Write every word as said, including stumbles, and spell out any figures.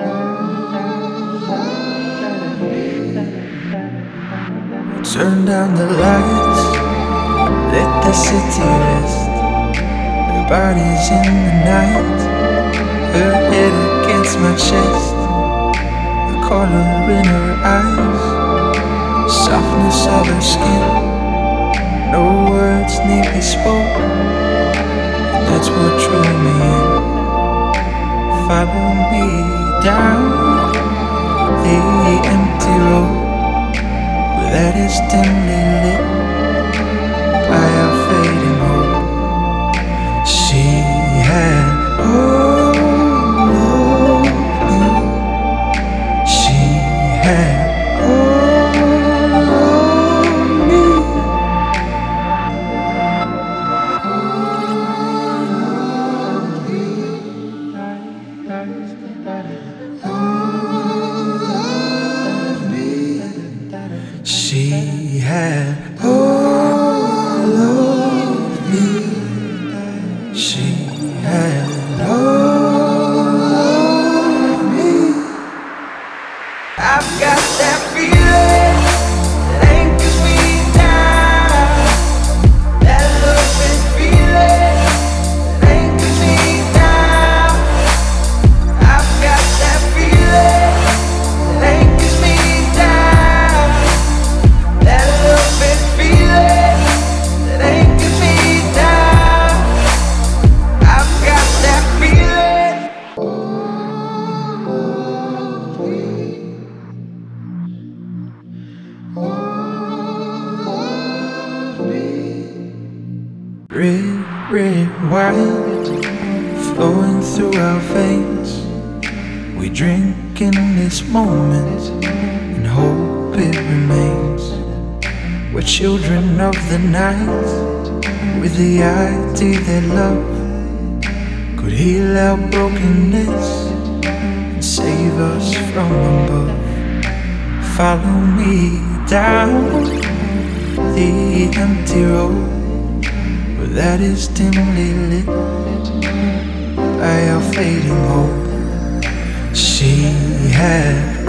Turn down the lights, let the city rest. Her body's in the night, her head against my chest. The color in her eyes, softness of her skin. No words need be spoken, and that's what drew me in. Follow me down the empty road that is dimly lit by our fading hope. She had all of me. She had all of me. She had all of me. She had all of me. I've got that feeling that anchors me down. That loving feeling that anchors me down. I've got that feeling that anchors me down. That loving feeling that anchors me down. I've got that feeling. Red, red wine flowing through our veins. We drink in this moment and hope it remains. We're children of the night, with the idea that love could heal our brokenness and save us from above. Follow me down the empty road that is dimly lit by our fading hope. She had